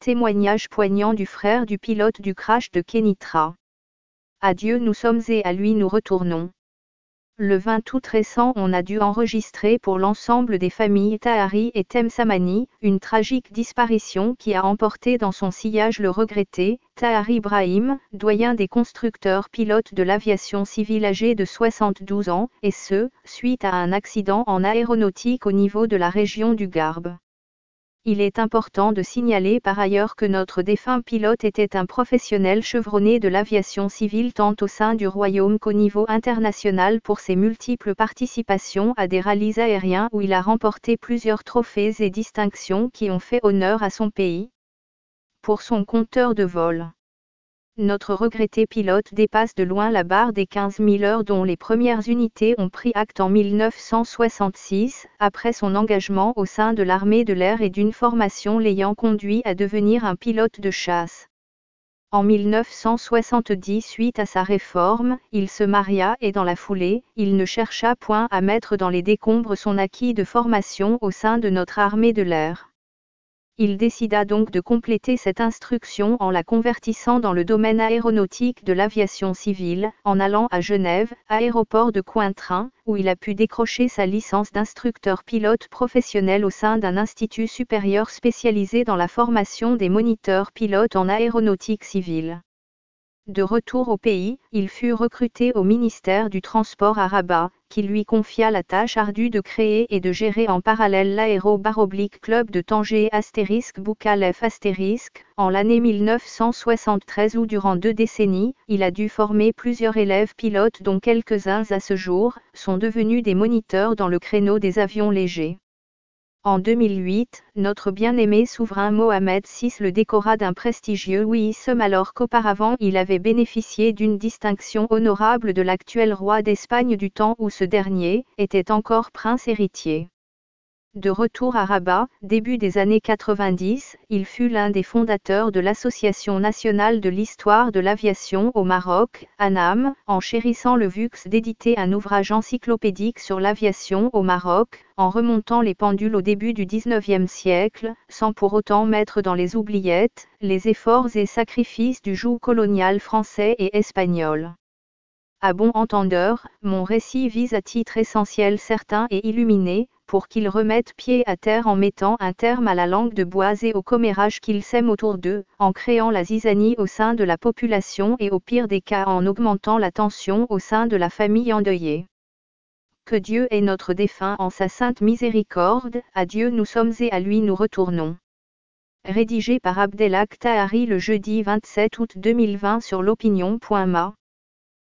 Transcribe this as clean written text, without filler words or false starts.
témoignage poignant du frère du pilote du crash de Kénitra. À Dieu nous sommes et à lui nous retournons. Le 20 août récent, on a dû enregistrer pour l'ensemble des familles Tahari et Temsamani, une tragique disparition qui a emporté dans son sillage le regretté Tahari Ibrahim, doyen des constructeurs pilotes de l'aviation civile âgé de 72 ans, et ce, suite à un accident en aéronautique au niveau de la région du Garbe. Il est important de signaler par ailleurs que notre défunt pilote était un professionnel chevronné de l'aviation civile tant au sein du royaume qu'au niveau international pour ses multiples participations à des rallyes aériens où il a remporté plusieurs trophées et distinctions qui ont fait honneur à son pays. Pour son compteur de vol, notre regretté pilote dépasse de loin la barre des 15 000 heures dont les premières unités ont pris acte en 1966, après son engagement au sein de l'armée de l'air et d'une formation l'ayant conduit à devenir un pilote de chasse. En 1970, suite à sa réforme, il se maria et dans la foulée, il ne chercha point à mettre dans les décombres son acquis de formation au sein de notre armée de l'air. Il décida donc de compléter cette instruction en la convertissant dans le domaine aéronautique de l'aviation civile, en allant à Genève, aéroport de Cointrin, où il a pu décrocher sa licence d'instructeur pilote professionnel au sein d'un institut supérieur spécialisé dans la formation des moniteurs pilotes en aéronautique civile. De retour au pays, il fut recruté au ministère du Transport à Rabat, qui lui confia la tâche ardue de créer et de gérer en parallèle l'aéro-club de Tanger Boukalef en l'année 1973 où durant 2 décennies, il a dû former plusieurs élèves pilotes dont quelques-uns à ce jour, sont devenus des moniteurs dans le créneau des avions légers. En 2008, notre bien-aimé souverain Mohamed VI le décora d'un prestigieux wisem alors qu'auparavant il avait bénéficié d'une distinction honorable de l'actuel roi d'Espagne du temps où ce dernier était encore prince héritier. De retour à Rabat, début des années 90, il fut l'un des fondateurs de l'Association nationale de l'histoire de l'aviation au Maroc, ANAM, en chérissant le luxe d'éditer un ouvrage encyclopédique sur l'aviation au Maroc, en remontant les pendules au début du XIXe siècle, sans pour autant mettre dans les oubliettes les efforts et sacrifices du joug colonial français et espagnol. À bon entendeur, mon récit vise à titre essentiel certain et illuminé, pour qu'ils remettent pied à terre en mettant un terme à la langue de bois et au commérage qu'ils sèment autour d'eux, en créant la zizanie au sein de la population et au pire des cas en augmentant la tension au sein de la famille endeuillée. Que Dieu ait notre défunt en sa sainte miséricorde, à Dieu nous sommes et à lui nous retournons. Rédigé par Abdelhak Tahari le jeudi 27 août 2020 sur l'opinion.ma.